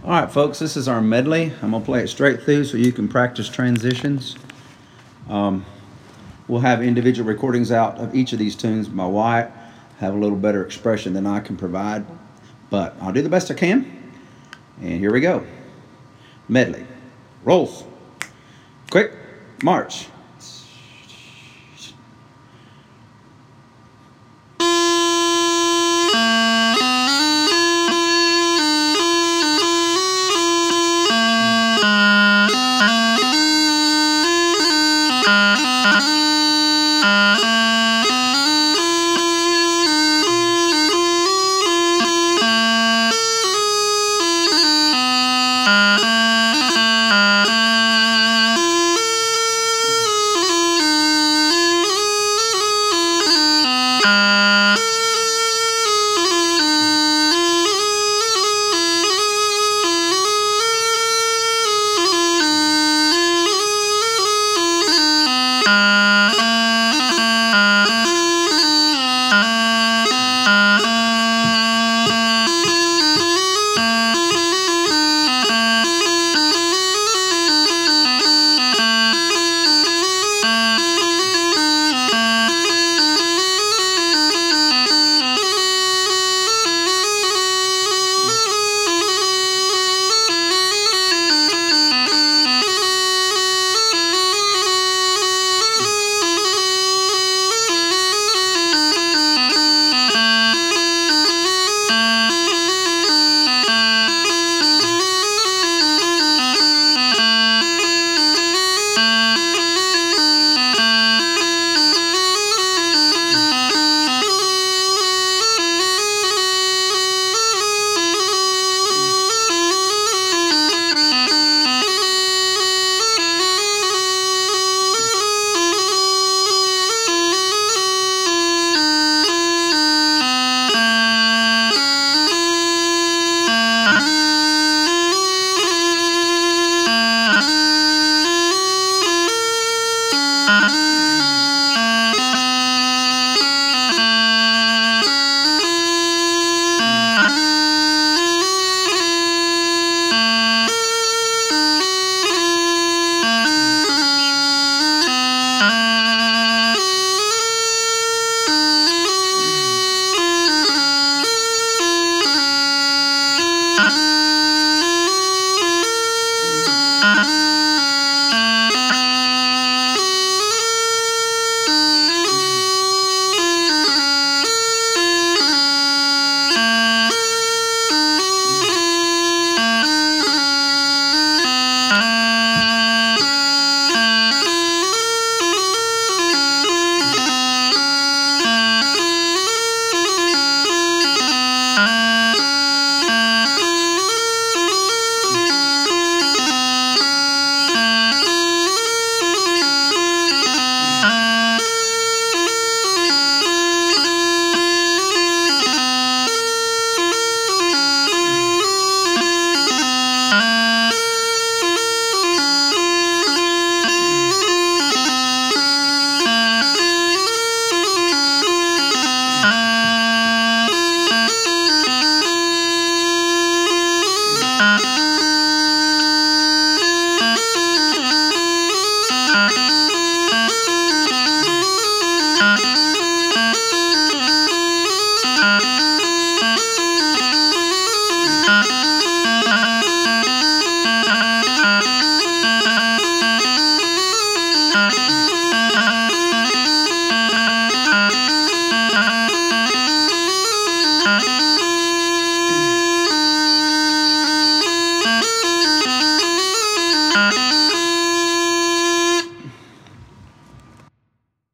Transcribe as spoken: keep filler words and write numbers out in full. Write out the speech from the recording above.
All right, folks, this is our medley. I'm going to play it straight through so you can practice transitions. Um, we'll have individual recordings out of each of these tunes. My Wyatt have a little better expression than I can provide, but I'll do the best I can. And here we go. Medley. Rolls. Quick. March.